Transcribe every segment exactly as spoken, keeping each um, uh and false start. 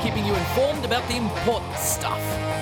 keeping you informed about the important stuff.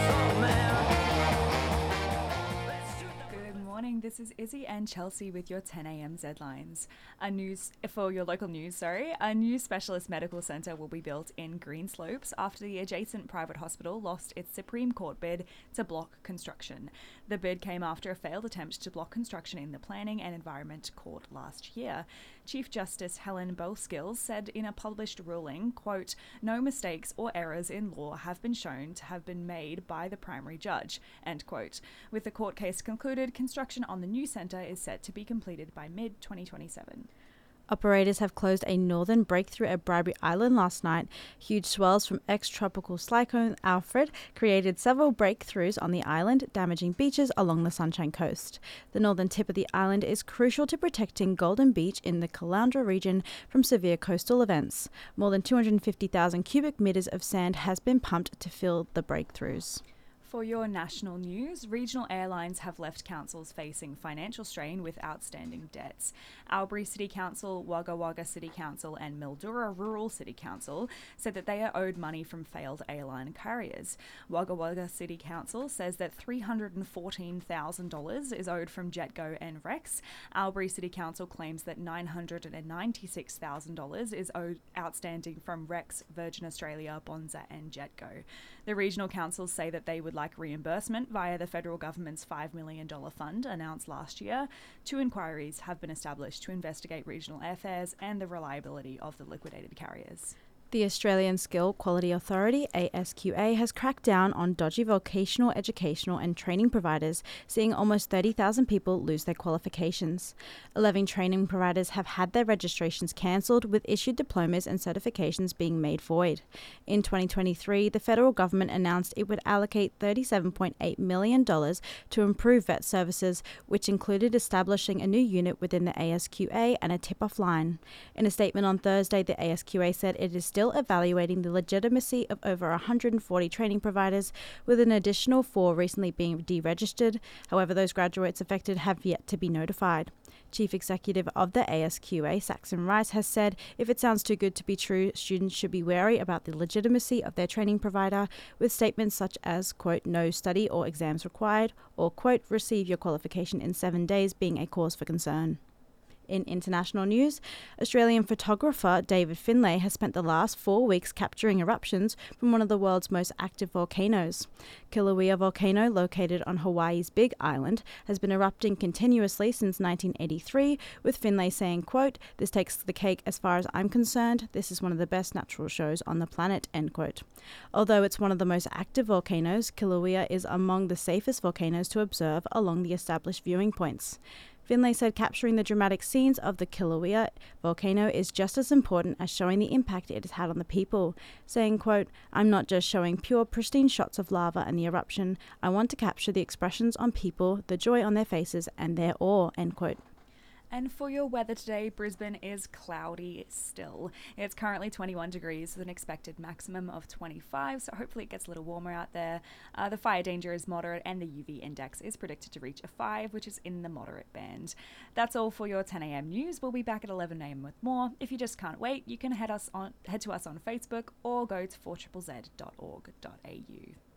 Good morning, this is Izzy and Chelsea with your ten a.m. Zlines. A news for your local news, sorry. A new specialist medical centre will be built in Greenslopes after the adjacent private hospital lost its Supreme Court bid to block construction. The bid came after a failed attempt to block construction in the Planning and Environment Court last year. Chief Justice Helen Bowskills said in a published ruling, quote, "No mistakes or errors in law have been shown to have been made by the primary judge," end quote. With the court case concluded, construction on the new centre is set to be completed by mid twenty twenty-seven. Operators have closed a northern breakthrough at Bradbury Island last night. Huge swells from ex-tropical cyclone Alfred created several breakthroughs on the island, damaging beaches along the Sunshine Coast. The northern tip of the island is crucial to protecting Golden Beach in the Caloundra region from severe coastal events. More than two hundred fifty thousand cubic metres of sand has been pumped to fill the breakthroughs. For your national news, regional airlines have left councils facing financial strain with outstanding debts. Albury City Council, Wagga Wagga City Council and Mildura Rural City Council said that they are owed money from failed airline carriers. Wagga Wagga City Council says that three hundred fourteen thousand dollars is owed from Jetgo and Rex. Albury City Council claims that nine hundred ninety-six thousand dollars is owed outstanding from Rex, Virgin Australia, Bonza and Jetgo. The regional councils say that they would like reimbursement via the federal government's five million dollars fund announced last year. Two inquiries have been established to investigate regional airfares and the reliability of the liquidated carriers. The Australian Skill Quality Authority, A S Q A, has cracked down on dodgy vocational educational and training providers, seeing almost thirty thousand people lose their qualifications. eleven training providers have had their registrations cancelled, with issued diplomas and certifications being made void. In twenty twenty-three, the federal government announced it would allocate thirty-seven point eight million dollars to improve vet services, which included establishing a new unit within the A S Q A and a tip-off line. In a statement on Thursday, the A S Q A said it is still evaluating the legitimacy of over one hundred forty training providers, with an additional four recently being deregistered. However, those graduates affected have yet to be notified. Chief Executive of the A S Q A, Saxon Rice, has said if it sounds too good to be true, students should be wary about the legitimacy of their training provider, with statements such as, quote, "no study or exams required," or, quote, "receive your qualification in seven days being a cause for concern." In international news, Australian photographer David Finlay has spent the last four weeks capturing eruptions from one of the world's most active volcanoes. Kilauea volcano, located on Hawaii's Big Island, has been erupting continuously since nineteen eighty-three, with Finlay saying, quote, "This takes the cake as far as I'm concerned. This is one of the best natural shows on the planet," end quote. Although it's one of the most active volcanoes, Kilauea is among the safest volcanoes to observe along the established viewing points. Finlay said capturing the dramatic scenes of the Kilauea volcano is just as important as showing the impact it has had on the people, saying, quote, "I'm not just showing pure pristine shots of lava and the eruption. I want to capture the expressions on people, the joy on their faces and their awe," end quote. And for your weather today, Brisbane is cloudy still. It's currently twenty-one degrees with an expected maximum of twenty-five, so hopefully it gets a little warmer out there. Uh, the fire danger is moderate and the U V index is predicted to reach a five, which is in the moderate band. That's all for your ten a.m. news. We'll be back at eleven a.m. with more. If you just can't wait, you can head us on head to us on Facebook or go to four z z z dot org dot a u.